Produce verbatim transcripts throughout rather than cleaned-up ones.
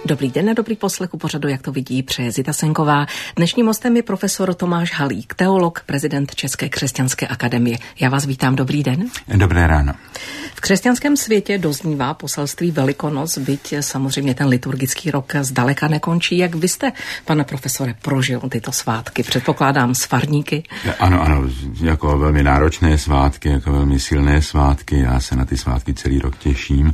Dobrý den a dobrý poslech u pořadu, jak to vidí, přeje Zita Senková. Dnešním hostem je profesor Tomáš Halík, teolog, prezident České křesťanské akademie. Já vás vítám, dobrý den. Dobré ráno. V křesťanském světě doznívá poselství Velikonoc, byť samozřejmě ten liturgický rok zdaleka nekončí. Jak vy jste, pane profesore, prožil tyto svátky? Předpokládám s farníky. Ano, ano, jako velmi náročné svátky, jako velmi silné svátky. Já se na ty svátky celý rok těším.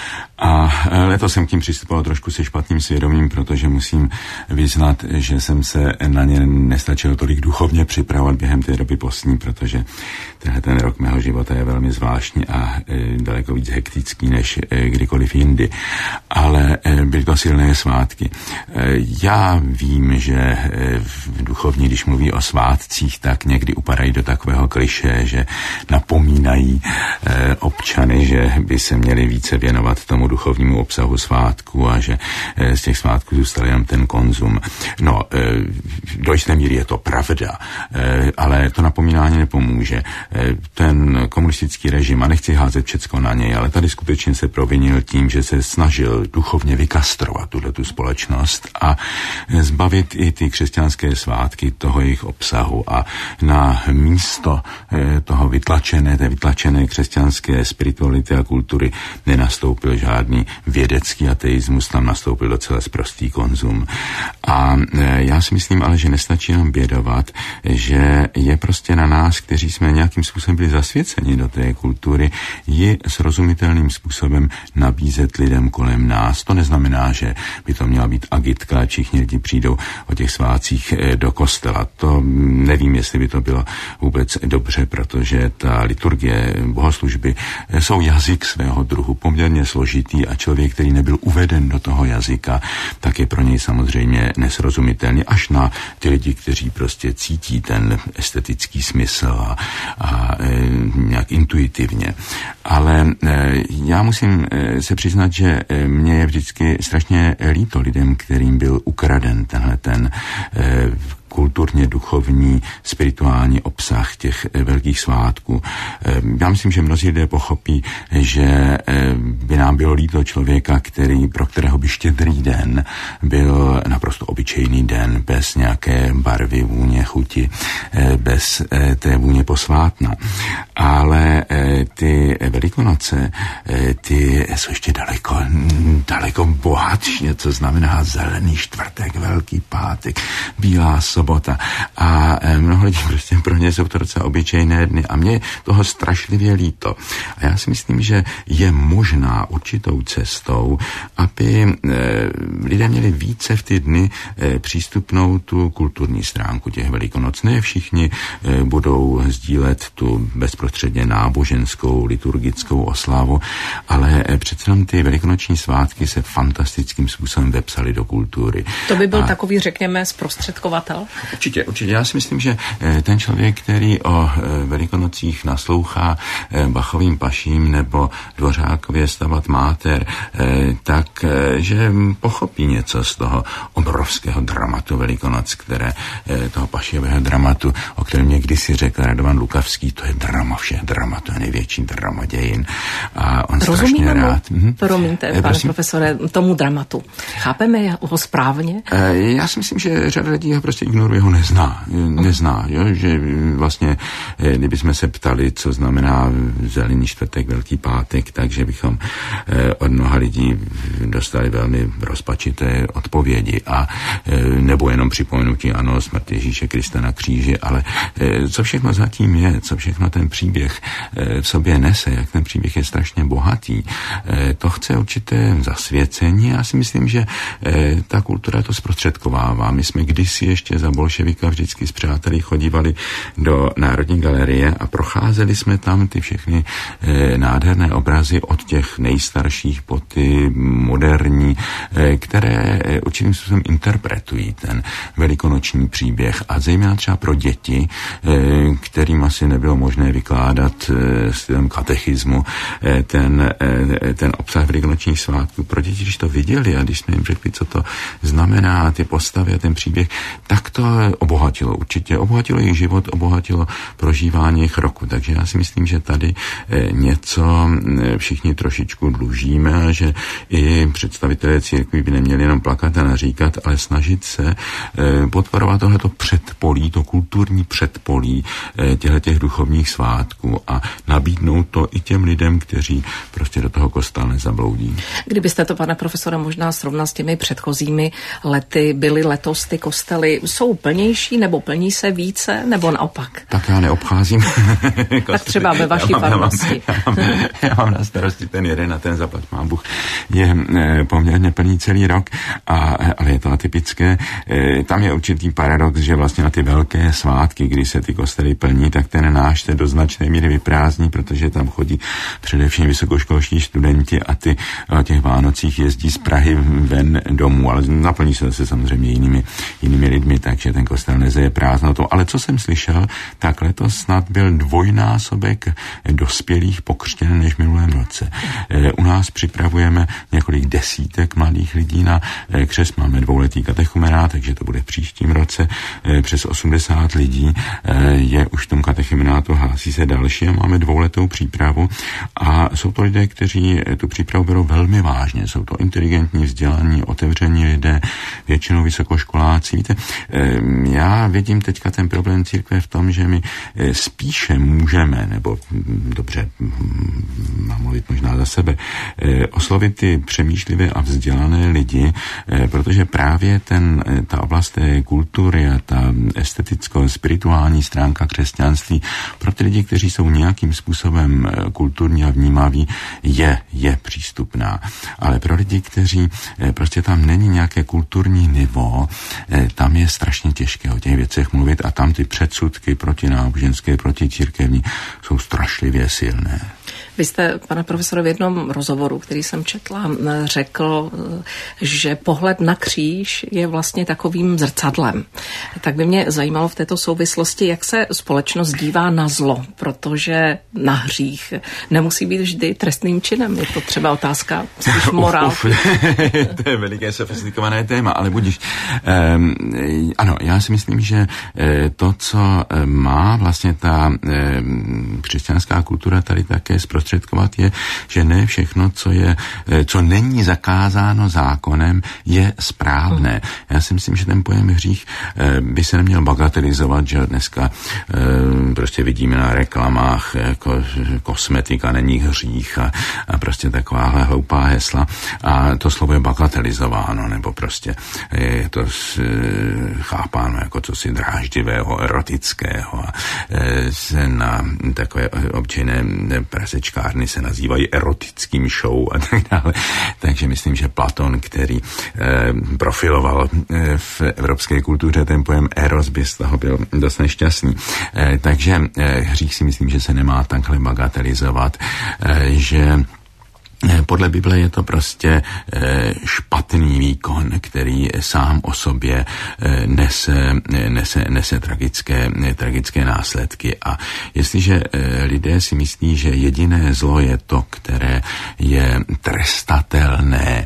A letos jsem k tím přistupoval trošku se špatným svědomím, protože musím vyznat, že jsem se na ně nestačil tolik duchovně připravovat během té doby postní, protože tenhle ten rok mého života je velmi zvláštní a e, daleko víc hektický než e, kdykoliv jindy. Ale e, byly to silné svátky. E, já vím, že e, v duchovní, když mluví o svátcích, tak někdy upadají do takového klišé, že napomínají e, občany, že by se měli více věnovat tomu duchovnímu obsahu svátku a že z těch svátků zůstal jenom ten konzum. No, do jisté míry je to pravda, ale to napomínání nepomůže. Ten komunistický režim, a nechci házet všecko na něj, ale tady skutečně se provinil tím, že se snažil duchovně vykastrovat tuhletu společnost a zbavit i ty křesťanské svátky toho jejich obsahu a na místo toho vytlačené, té vytlačené křesťanské spirituality a kultury nenastoupil žádný vědecký ateismus, tam nastoupil docela sprostý konzum. A já si myslím ale, že nestačí jenom bědovat, že je prostě na nás, kteří jsme nějakým způsobem byli zasvěceni do té kultury, ji srozumitelným způsobem nabízet lidem kolem nás. To neznamená, že by to měla být agitka a všichni lidi přijdou o těch svátcích do kostela. To nevím, jestli by to bylo vůbec dobře, protože ta liturgie, bohoslužby jsou jazyk svého druhu, poměrně složitý a člověk, který nebyl uveden do toho jazyka, tak je pro něj samozřejmě nesrozumitelný, až na ty lidi, kteří prostě cítí ten estetický smysl a, a e, nějak intuitivně. Ale e, já musím e, se přiznat, že e, mně je vždycky strašně líto lidem, kterým byl ukraden tenhle ten e, kulturně duchovní, spirituální obsah těch velkých svátků. Já myslím, že mnozí lidé pochopí, že by nám bylo líto člověka, který, pro kterého by Štědrý den byl naprosto obyčejný den, bez nějaké barvy, vůně, chuti, bez té vůně posvátna. Ale ty Velikonoce, ty jsou ještě daleko, daleko bohatší, co znamená zelený čtvrtek, velký pátek, bílá sobota a mnoho lidí prostě pro ně jsou to docela obyčejné dny a mě je toho strašlivě líto. A já si myslím, že je možná určitou cestou, aby e, lidé měli více v ty dny e, přístupnou tu kulturní stránku těch Velikonoc. Ne všichni e, budou sdílet tu bezprostředně náboženskou, liturgickou oslavu, ale e, přece jenom ty velikonoční svátky se fantastickým způsobem vepsaly do kultury. To by byl a takový, řekněme, zprostředkovatel? Určitě, určitě. Já si myslím, že ten člověk, který o Velikonocích naslouchá Bachovým paším nebo Dvořákově Stabat Mater, tak že pochopí něco z toho obrovského dramatu Velikonoc, které, toho pašijového dramatu, o kterém někdy si řekl Radovan Lukavský, to je drama všech drama, to je největší drama dějin. A on Rozumíme strašně rád. Mu? Promiňte, pane Prosím? profesore, tomu dramatu. Chápeme ho správně? Já si myslím, že řada lidí ho prostě ignoruje, ho nezná. Nezná, jo? Že vlastně, kdyby jsme se ptali, co znamená zelený čtvrtek, velký pátek, takže bychom od mnoha lidí dostali velmi rozpačité odpovědi a nebo jenom připomenutí, ano, smrt Ježíše Krista na kříži, ale co všechno zatím je, co všechno ten příběh v sobě nese, jak ten příběh je strašně bohatý, to chce určité zasvěcení. Já si myslím, že ta kultura to zprostředkovává. My jsme kdysi ještě za bolševika vždycky s přáteli chodívali do Národní galerie a procházeli jsme tam ty všechny e, nádherné obrazy od těch nejstarších po ty moderní, e, které e, určitým způsobem interpretují ten velikonoční příběh a zejména třeba pro děti, e, kterým asi nebylo možné vykládat e, stylem katechismu e, ten, e, ten obsah velikonočních svátků. Pro děti, když to viděli a když jsme jim řekli, co to znamená, ty postavy a ten příběh, tak to obohatilo určitě. Obohatilo jejich život, obohatilo prožívání jejich roku. Takže já si myslím, že tady něco všichni trošičku dlužíme a že i představitelé církví by neměli neměli jenom plakat a naříkat, ale snažit se podporovat tohleto předpolí, to kulturní předpolí těchto duchovních svátků a nabídnout to i těm lidem, kteří prostě do toho kostela nezabloudí. Kdybyste to, pane profesore, možná srovnal s těmi předchozími lety, byly letos ty kostely, jsou plnější nebo plní se více, nebo naopak? Tak já neobcházím. Tak třeba ve vaší farnosti. Já, já, já, já mám na starosti ten jeden a ten zaplať má Bůh je e, poměrně plný celý rok, a, ale je to atypické. E, tam je určitý paradox, že vlastně na ty velké svátky, kdy se ty kostely plní, tak ten náš se do značné míry vyprázdní, protože tam chodí především vysokoškolští studenti a ty o těch Vánocích jezdí z Prahy ven domů, ale naplní se zase samozřejmě jinými, jinými lidmi, takže ten kostel nezeje prázdnotou. Ale co jsem slyšel, tak letos snad byl dvojnásobek dospělých pokřtěn než v minulém roce. E, u nás připravujeme několik desítek mladých lidí na e, křest. Máme dvouletý katechumenát, takže to bude v příštím roce. E, přes osmdesát lidí e, je už v tom katechumenátu, hlásí se další a máme dvouletou přípravu. A jsou to lidé, kteří tu přípravu berou velmi vážně. Jsou to inteligentní, vzdělaní, otevření lidé, většinou vysokoškoláci. Víte, e, já vidím teďka ten problém církve v tom, že my e, spíše můžeme, nebo dobře, mám mluvit možná za sebe, oslovit ty přemýšlivé a vzdělané lidi, protože právě ten, ta oblast té kultury a ta esteticko-spirituální stránka křesťanství pro ty lidi, kteří jsou nějakým způsobem kulturní a vnímaví, je, je přístupná. Ale pro lidi, kteří prostě tam není nějaké kulturní nivo, tam je strašně těžké o těch věcech mluvit a tam ty předsudky proti náboženské, proti církevní jsou strašlivě silné. Vy jste, pane profesore, v jednom rozhovoru, který jsem četla, řekl, že pohled na kříž je vlastně takovým zrcadlem. Tak by mě zajímalo v této souvislosti, jak se společnost dívá na zlo, protože na hřích nemusí být vždy trestným činem. Je to třeba otázka spíš morálky. To je veliké sofistikované téma, ale budíš. Um, ano, já si myslím, že to, co má vlastně ta um, křesťanská kultura tady také zprostředkovat, je, že ne všechno, co je, co není zakázáno zákonem, je správné. Já si myslím, že ten pojem hřích by se neměl bagatelizovat, že dneska prostě vidíme na reklamách jako kosmetika není hřích a, a prostě takováhle hloupá hesla a to slovo je bagatelizováno, nebo prostě je to chápáno jako cosi dráždivého, erotického a se na takové obyčejné prasečkárny se nazývají erotickým show a tak dále. Takže myslím, že Platon, který eh, profiloval eh, v evropské kultuře ten pojem eros, by z toho byl dost nešťastný. Eh, takže eh, hřích si myslím, že se nemá takhle bagatelizovat, eh, že podle Bible je to prostě špatný výkon, který sám o sobě nese, nese, nese tragické, tragické následky. A jestliže lidé si myslí, že jediné zlo je to, které je trestatelné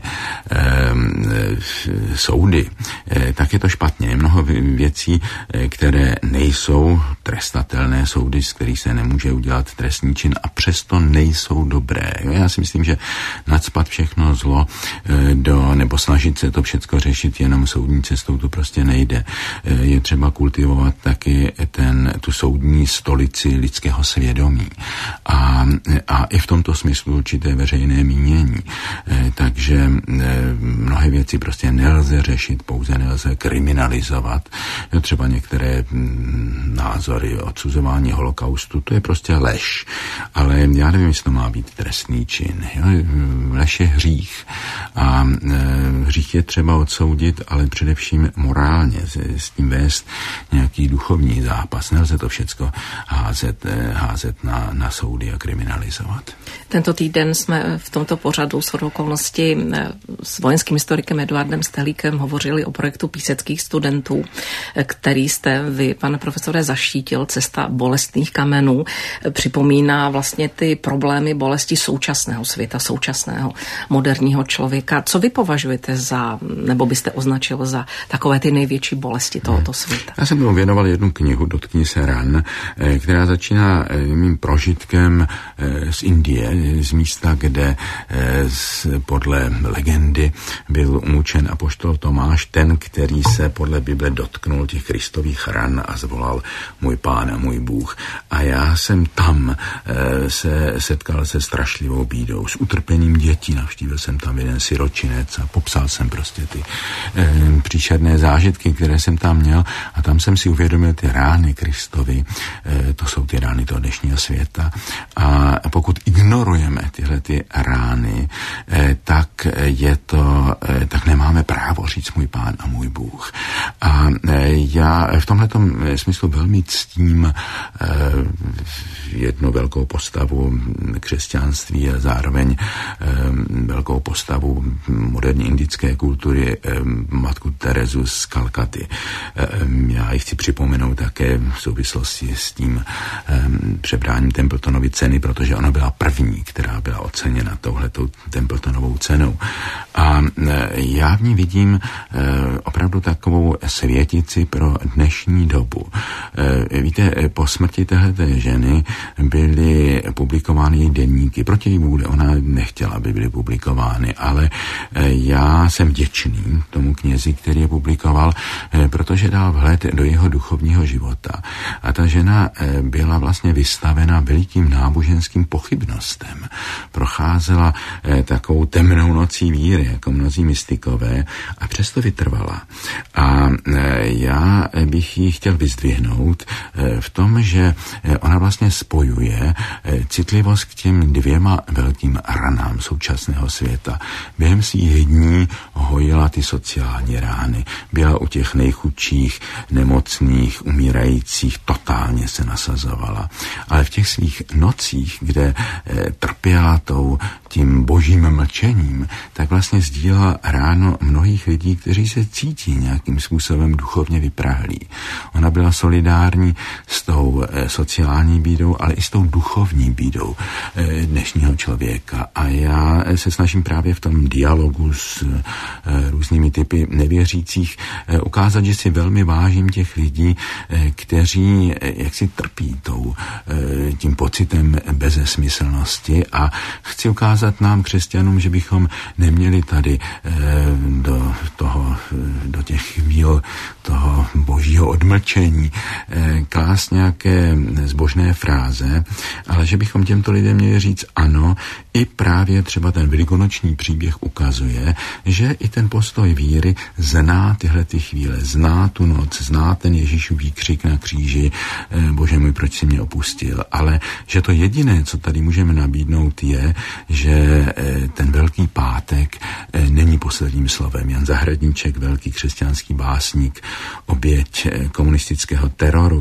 soudy, tak je to špatně. Je mnoho věcí, které nejsou trestatelné soudy, z kterých se nemůže udělat trestný čin a přesto nejsou dobré. Já si myslím, že nacpat všechno zlo do, nebo snažit se to všecko řešit jenom soudní cestou, to prostě nejde. Je třeba kultivovat taky ten, tu soudní stolici lidského svědomí. A, a i v tomto smyslu určité veřejné mínění. Takže mnohé věci prostě nelze řešit, pouze nelze kriminalizovat. Třeba některé názory odsuzování holokaustu, to je prostě lež. Ale já nevím, jestli to má být trestný čin. Jo? Lež je hřích. A hřích je třeba odsoudit, ale především morálně s tím vést nějaký duchovní zápas. Nelze to všecko házet, házet na, na soudy a kriminalizovat. Tento týden jsme v tomto pořadu shodou okolností s vojenským historikem Eduardem Stehlíkem hovořili o projektu píseckých studentů, který jste vy, pane profesore, zaštítil, Cesta bolestných kamenů. Připomíná vlastně ty problémy bolesti současného světa, současného moderního člověka. Co vy považujete za, nebo byste označil za takové ty největší bolesti tohoto světa? Já jsem tomu věnoval jednu knihu, Dotkni se ran, která začíná mým prožitkem z Indie, z místa, kde podle legendy byl umučen apoštol Tomáš, ten, který se podle Bible dotknul těch Kristových ran a zvolal můj Pán a můj Bůh. A já jsem tam se setkal se strašlivou bídou, s utrpením dětí. Navštívil jsem tam jeden siročinec a popsal jsem prostě ty příšerné zážitky, které jsem tam měl, a tam jsem si uvědomil ty rány Kristovy. To jsou ty rány toho dnešního světa. A pokud ignorujeme tyhle ty rány, tak je to, tak nemáme právo říct můj Pán a můj Bůh. A já v tomhletom smyslu velmi ctím jednu velkou postavu křesťanství a zároveň velkou postavu moderní indické kultury, matku Terezu z Kalkaty. Já ji chci připomenout také v souvislosti s tím přebráním Templetonovy ceny, protože ona byla první, která byla oceněna touhletou Templetonovou cenou. A já v ní vidím opravdu takovou světici pro dnešní dobu. Víte, po smrti téhleté ženy byly publikovány její deníky. Proti její vůli, ona nechtěla, aby byly publikovány, ale já jsem vděčný tomu knězi, který je publikoval, protože dal vhled do jeho duchovního života. A ta žena byla vlastně vystavena velikým náboženským pochybnostem. Procházela takovou temnou nocí víry, jako mnozí mystikové, a přesto vytrvala. A já bych ji chtěl vyzdvihnout v tom, že ona vlastně spojuje citlivost k těm dvěma velkým ranám současného světa. Během svých dní hojila ty sociální rány. Byla u těch nejchudších, nemocných, umírajících, totálně se nasazovala. Ale v těch svých nocích, kde trpěla tou tím božím mlčením, tak vlastně sdílela ráno mnohých lidí, kteří se cítí nějakým způsobem duchovně vyprahlí. Ona byla solidární s tou sociální bídou, ale i s tou duchovní bídou dnešního člověka. A já se snažím právě v tom dialogu s různými typy nevěřících ukázat, že si velmi vážím těch lidí, kteří jaksi trpí tou, tím pocitem bezesmyslnosti, a chci ukázat nám, křesťanům, že bychom neměli tady do toho, do těch chvíl toho božího odmlčení klást nějaké zbožné fráze, ale že bychom těmto lidem měli říct ano, i právě třeba ten velikonoční příběh ukazuje, že i ten postoj víry zná tyhle ty chvíle, zná tu noc, zná ten Ježíšův výkřik na kříži, Bože můj, proč jsi mě opustil, ale že to jediné, co tady můžeme nabídnout, je, že ten Velký pátek není posledním slovem. Jan Zahradníček, velký křesťanský básník, oběť komunistického teroru,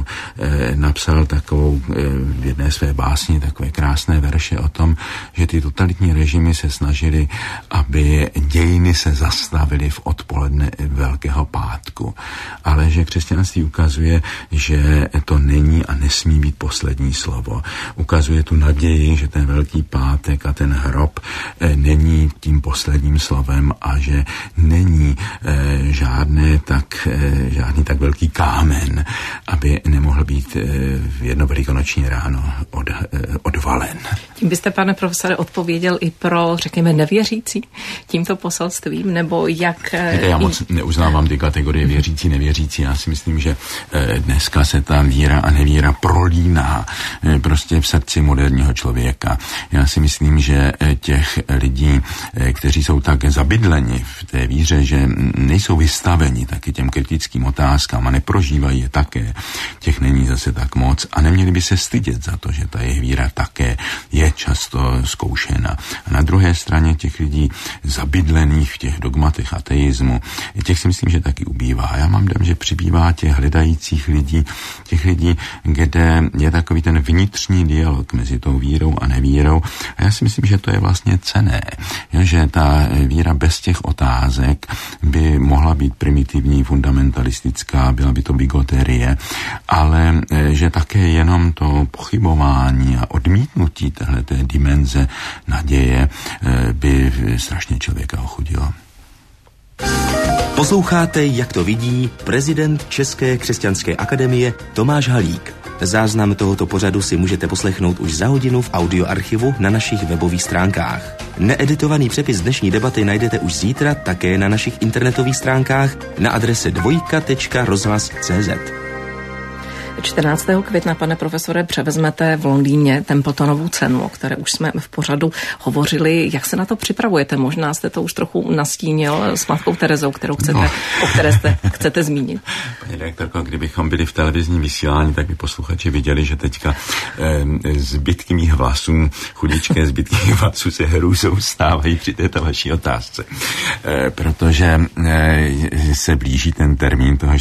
napsal takovou v jedné své básni takové krásné verše o tom, že ty totalitní režimy se snažili, aby dějiny se zastavily v odpoledne Velkého pátku. Ale že křesťanství ukazuje, že to není a nesmí být poslední slovo. Ukazuje tu naději, že ten Velký pátek a ten hrob není tím posledním slovem a že není e, žádné tak, e, žádný tak velký kámen, aby nemohl být e, v jedno velikonoční ráno od, e, odvalen. Tím byste, pane profesore, odpověděl i pro, řekněme, nevěřící tímto poselstvím, nebo jak... Víte, já moc neuznávám ty kategorie věřící, nevěřící. Já si myslím, že dneska se ta víra a nevíra prolíná prostě v srdci moderního člověka. Já si myslím, že těch lidí, kteří jsou tak zabydleni v té víře, že nejsou vystaveni taky těm kritickým otázkám a neprožívají je také, těch není zase tak moc a neměli by se stydět za to, že ta jejich víra také je často zkoušena. A na druhé straně těch lidí zabydlených v těch dogmatech ateismu, těch si myslím, že taky ubývá. Já mám dojem, že přibývá těch hledajících lidí, těch lidí, kde je takový ten vnitřní dialog mezi tou vírou a nevírou. A já si myslím, že to je vlastně cenné. Že ta víra bez těch otázek by mohla být primitivní, fundamentalistická, byla by to bigoterie, ale že také jenom to pochybování a odmítnutí téhleté dimenze naděje by strašně člověka ochudilo. Posloucháte, jak to vidí prezident České křesťanské akademie Tomáš Halík. Záznam tohoto pořadu si můžete poslechnout už za hodinu v audioarchivu na našich webových stránkách. Needitovaný přepis dnešní debaty najdete už zítra také na našich internetových stránkách na adrese dvojka tečka rozhlas tečka cé zet. čtrnáctého května, pane profesore, převezmete v Londýně Templetonovu cenu, o které už jsme v pořadu hovořili. Jak se na to připravujete? Možná jste to už trochu nastínil s matkou Terezou, kterou chcete, no. o které jste, chcete zmínit. Paní rektorko, kdybychom byli v televizním vysílání, tak by posluchači viděli, že teďka eh, zbytky mých vlasů, chudičké zbytky mých vlasů se hrůzou stávají při této vaší otázce. Eh, protože eh, se blíží ten termín toho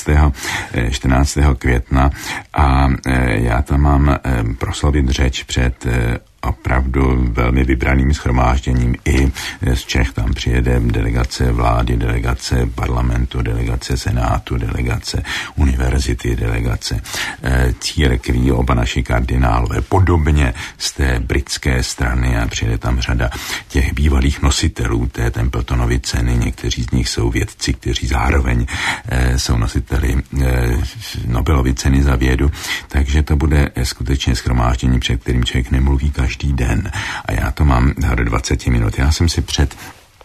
čtrnáctého května a e, já tam mám e, proslovit řeč před e, opravdu velmi vybraným shromážděním. I z Čech tam přijede delegace vlády, delegace parlamentu, delegace senátu, delegace univerzity, delegace e, církví, oba naši kardinálové, podobně z té britské strany a přijede tam řada těch bývalých nositelů té Templetonovy ceny. Někteří z nich jsou vědci, kteří zároveň e, jsou nositeli e, Nobelovy ceny za vědu, takže to bude skutečně shromáždění, před kterým člověk nemluví každý den. A já to mám do dvacet minut. Já jsem si před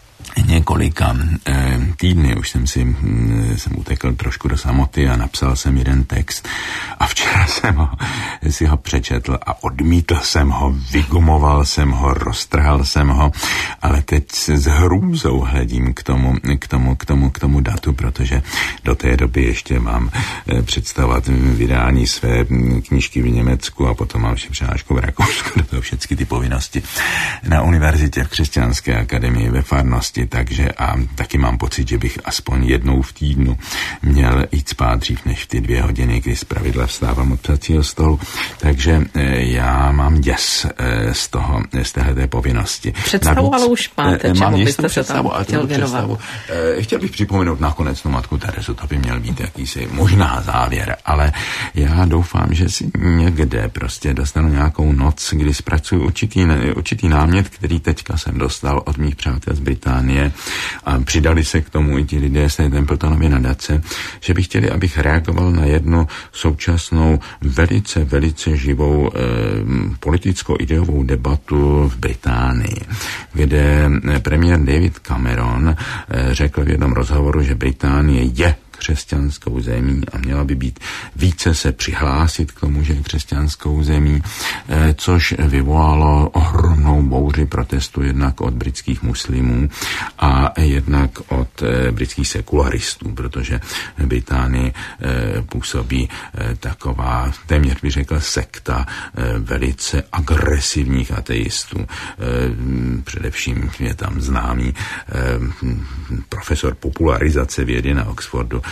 několika e, týdny už jsem si m, jsem utekl trošku do samoty a napsal jsem jeden text a včera jsem ho, si ho přečetl a odmítl jsem ho, vygumoval jsem ho, roztrhal jsem ho, ale teď se s hrůzou hledím k tomu, k tomu, k tomu, k tomu datu, protože do té doby ještě mám e, představovat vydání své knížky v Německu a potom mám ještě přednášku v Rakousku, do toho všechny ty povinnosti na univerzitě v Křesťanské akademii ve farnosti. Takže a taky mám pocit, že bych aspoň jednou v týdnu měl jít spát dřív než v ty dvě hodiny, kdy zpravidla vstávám od psacího stolu. Takže e, já mám děs e, z toho, z téhleté povinnosti. Představu ale už máte, e, čemu byste se tam chtěl věnovat? E, chtěl bych připomenout nakonec tu matku Terezu, to by měl být jakýsi možná závěr, ale já doufám, že si někde prostě dostanu nějakou noc, kdy zpracuju určitý, určitý námět, který teďka jsem dostal od mých přátel z Británie, a přidali se k tomu i ti lidé z té Templetonovy nadace, že by chtěli, abych reagoval na jednu současnou velice, velice živou eh, politicko-ideovou debatu v Británii, kde premiér David Cameron eh, řekl v jednom rozhovoru, že Británie je křesťanskou zemí a měla by být více se přihlásit k tomu, že je křesťanskou zemí, což vyvolalo ohromnou bouři protestu jednak od britských muslimů a jednak od britských sekularistů, protože v Británii působí taková, téměř bych řekl, sekta velice agresivních ateistů. Především je tam známý profesor popularizace vědy na Oxfordu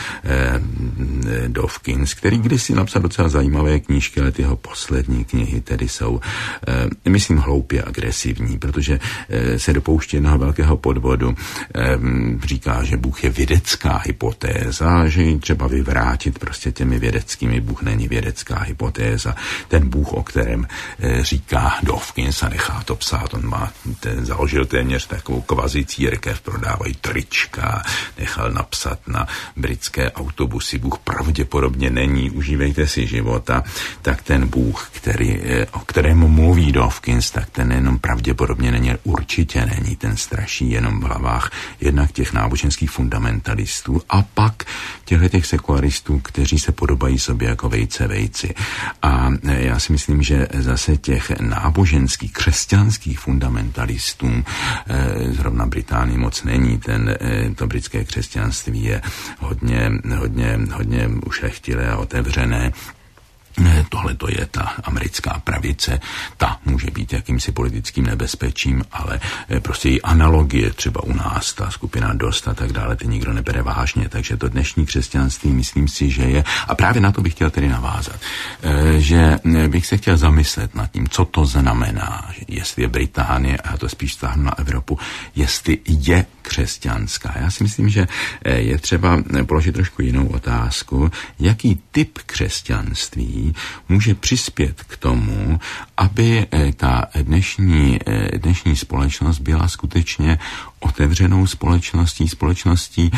Dawkins, který kdysi napsal docela zajímavé knížky, ale ty jeho poslední knihy tedy jsou, eh, myslím, hloupě agresivní, protože eh, se dopouští jednoho velkého podvodu. Eh, říká, že Bůh je vědecká hypotéza, že ji třeba vyvrátit prostě těmi vědeckými. Bůh není vědecká hypotéza. Ten Bůh, o kterém eh, říká Dawkins a nechá to psát, on má, ten, založil téměř takovou kvazi církev, prodávají trička, nechal napsat na britské autobusy, Bůh pravděpodobně není, užívejte si života, tak ten Bůh, který, o kterému mluví Dawkins, tak ten jenom pravděpodobně není, určitě není, ten straší jenom v hlavách jednak těch náboženských fundamentalistů a pak těchto těch sekularistů, kteří se podobají sobě jako vejce vejci. A já si myslím, že zase těch náboženských, křesťanských fundamentalistů zrovna Británii moc není. Ten, to britské křesťanství je hodně, hodně, hodně ušlechtilé a otevřené. Tohle to je ta americká pravice, ta může být jakýmsi politickým nebezpečím, ale prostě její analogie třeba u nás, ta skupina Dost a tak dále, ty nikdo nebere vážně, takže to dnešní křesťanství, myslím si, že je, a právě na to bych chtěl tedy navázat, že bych se chtěl zamyslet nad tím, co to znamená, jestli je Británie, a to spíš stáhnu na Evropu, jestli je křesťanská. Já si myslím, že je třeba položit trošku jinou otázku, jaký typ křesťanství může přispět k tomu, aby ta dnešní, dnešní společnost byla skutečně otevřenou společností, společností,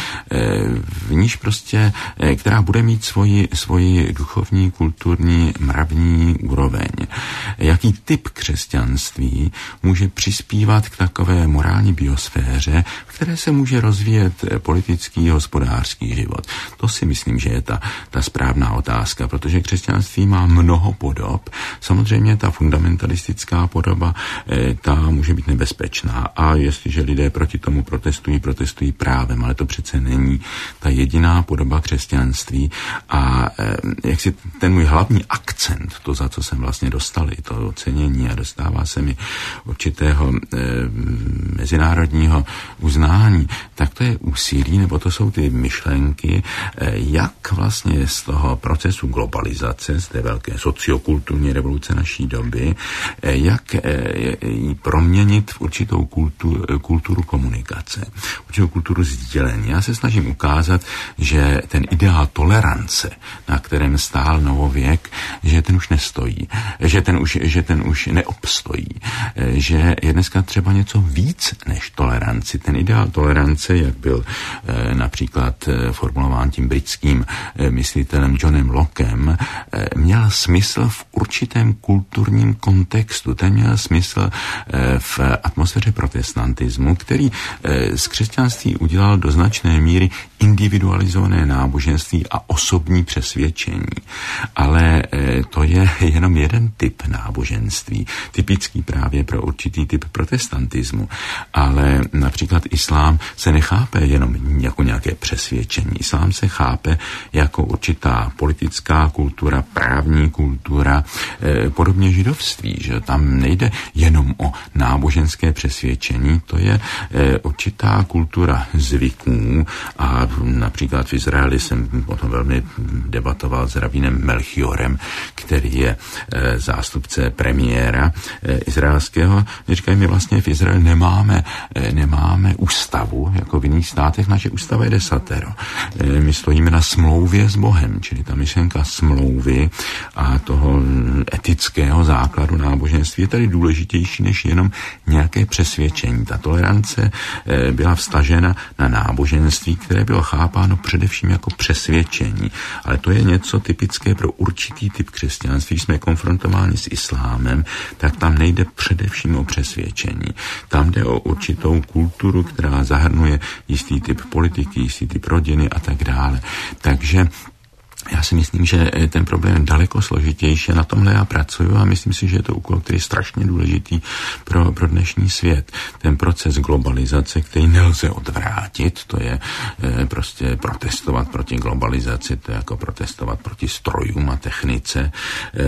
v níž prostě, která bude mít svoji, svoji duchovní, kulturní, mravní úroveň. Jaký typ křesťanství může přispívat k takové morální biosféře, v které se může rozvíjet politický, hospodářský život. To si myslím, že je ta, ta správná otázka, protože křesťanství má mnoho podob. Samozřejmě ta fundamentalistická podoba, ta může být nebezpečná a jestliže lidé proti tomu protestují, protestují právem, ale to přece není ta jediná podoba křesťanství a jak si ten můj hlavní akcent, to, za co jsem vlastně dostal, i to ocenění a dostává se mi určitého eh, mezinárodního uznání, tak to je úsilí, nebo to jsou ty myšlenky, eh, jak vlastně z toho procesu globalizace, z té velké sociokulturní revoluce naší doby, eh, jak eh, ji proměnit v určitou kulturu, kulturu komunikace, určitou kulturu sdílení. Já se snažím ukázat, že ten ideál tolerance, na kterém stál novověk, že ten už nestojí, že ten už, že ten už neobstojí, že je dneska třeba něco víc než toleranci. Ten ideál tolerance, jak byl eh, například eh, formulován tím britským eh, myslitelem Johnem Lockem, eh, měl smysl v určitém kulturním kontextu. Ten měl smysl eh, v atmosféře protestantismu, který eh, z křesťanství udělal do značné míry individualizované náboženství a osobní přesvědčení. Ale eh, to je jenom jeden typ náboženství, typický právě pro určitý typ protestantismu. Ale například islám se nechápe jenom jako nějaké přesvědčení. Islám se chápe jako určitá politická kultura, právní kultura, eh, podobně židovství, že tam nejde jenom o náboženské přesvědčení, to je eh, určitá kultura zvyků a například v Izraeli jsem potom velmi debatoval s rabínem Melchiorem, který je e, zástupce premiéra e, izraelského. Říkají, my vlastně v Izraeli nemáme, e, nemáme ústavu, jako v jiných státech, naše ústava je desatero. E, my stojíme na smlouvě s Bohem, čili ta myšlenka smlouvy a toho etického základu náboženství je tady důležitější než jenom nějaké přesvědčení. Ta tolerance e, byla vstažena na náboženství, které bylo chápáno především jako přesvědčení. Ale to je něco typické pro určitý typ křesťanství. Jsme konfrontováni s islámem, tak tam nejde především o přesvědčení. Tam jde o určitou kulturu, která zahrnuje jistý typ politiky, jistý typ rodiny a tak dále. Takže já si myslím, že ten problém je daleko složitější a na tomhle já pracuju a myslím si, že je to úkol, který je strašně důležitý pro, pro dnešní svět. Ten proces globalizace, který nelze odvrátit, to je e, prostě protestovat proti globalizaci, to je jako protestovat proti strojům a technice. E,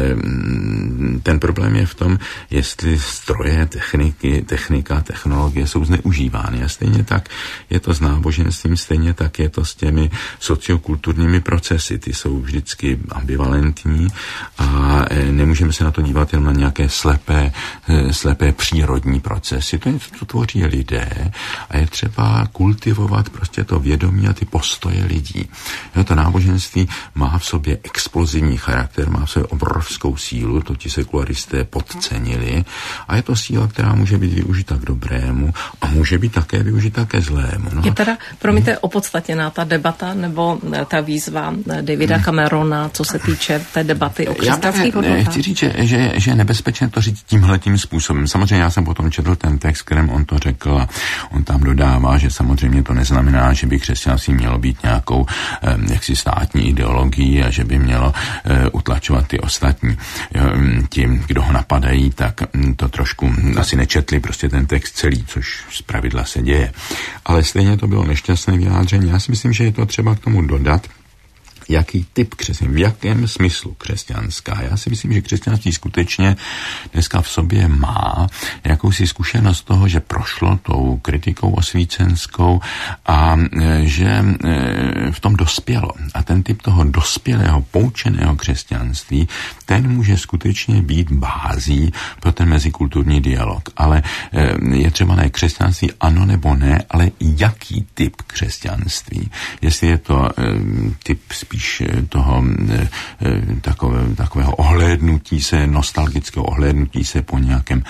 ten problém je v tom, jestli stroje, techniky, technika, technologie jsou zneužívány. A stejně tak je to s náboženstvím, stejně tak je to s těmi sociokulturními procesy. Ty jsou vždycky ambivalentní a nemůžeme se na to dívat jenom na nějaké slepé, slepé přírodní procesy. To, to tvoří lidé a je třeba kultivovat prostě to vědomí a ty postoje lidí. Jo, to náboženství má v sobě explozivní charakter, má v sobě obrovskou sílu, to ti sekularisté podcenili a je to síla, která může být využita k dobrému a může být také využita ke zlému. No. Je teda, promiňte, opodstatněná ta debata nebo ta výzva Davida Camerona, co se týče té debaty o křesťanských hodnotách? Já chci říct, že, že, že je nebezpečné to říct tímhletím způsobem. Samozřejmě já jsem potom četl ten text, kterým on to řekl a on tam dodává, že samozřejmě to neznamená, že by křesťanství mělo být nějakou eh, jaksi státní ideologií a že by mělo eh, utlačovat ty ostatní. Ti, kdo ho napadají, tak to trošku asi nečetli prostě ten text celý, což zpravidla se děje. Ale stejně to bylo nešťastné vyjádření. Já si myslím, že je to třeba k tomu dodat, jaký typ křesťanství, v jakém smyslu křesťanská. Já si myslím, že křesťanství skutečně dneska v sobě má jakousi zkušenost toho, že prošlo tou kritikou osvícenskou a že v tom dospělo. A ten typ toho dospělého, poučeného křesťanství, ten může skutečně být bází pro ten mezikulturní dialog. Ale je třeba ne křesťanství ano nebo ne, ale jaký typ křesťanství. Jestli je to typ spíš toho takové, takového ohlédnutí se, nostalgického ohlédnutí se po nějakém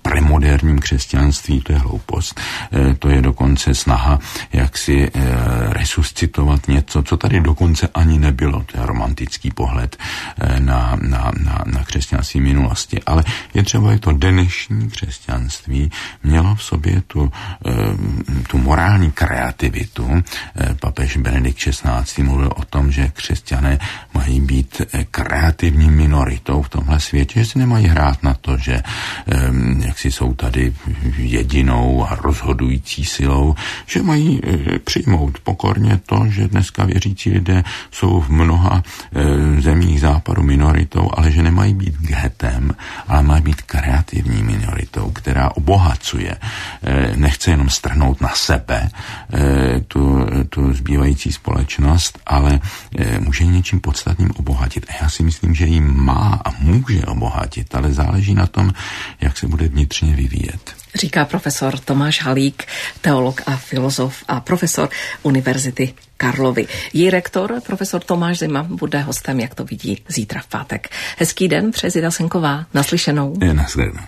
premoderním křesťanství, to je hloupost. To je dokonce snaha, jak si resuscitovat něco, co tady dokonce ani nebylo. To je romantický pohled na, na, na, na křesťanství minulosti. Ale je třeba, jak to dnešní křesťanství mělo v sobě tu, tu morální kreativitu. Papež Benedikt šestnáctý mluvil o tom, že křesťané mají být kreativní minoritou v tomhle světě, že si nemají hrát na to, že jak si jsou tady jedinou a rozhodující silou, že mají přijmout pokorně to, že dneska věřící lidé jsou v mnoha zemích západu minoritou, ale že nemají být ghetem, ale mají být kreativní minoritou, která obohacuje. Nechce jenom strhnout na sebe tu, tu zbývající společnost, ale může něčím podstatným obohatit. A já si myslím, že ji má a může obohatit, ale záleží na tom, jak se bude vnitřně vyvíjet. Říká profesor Tomáš Halík, teolog a filozof a profesor Univerzity Karlovy. Její rektor, profesor Tomáš Zima, bude hostem, jak to vidí, zítra v pátek. Hezký den, přeje Zita Senková. Naslyšenou. Je, nashledanou.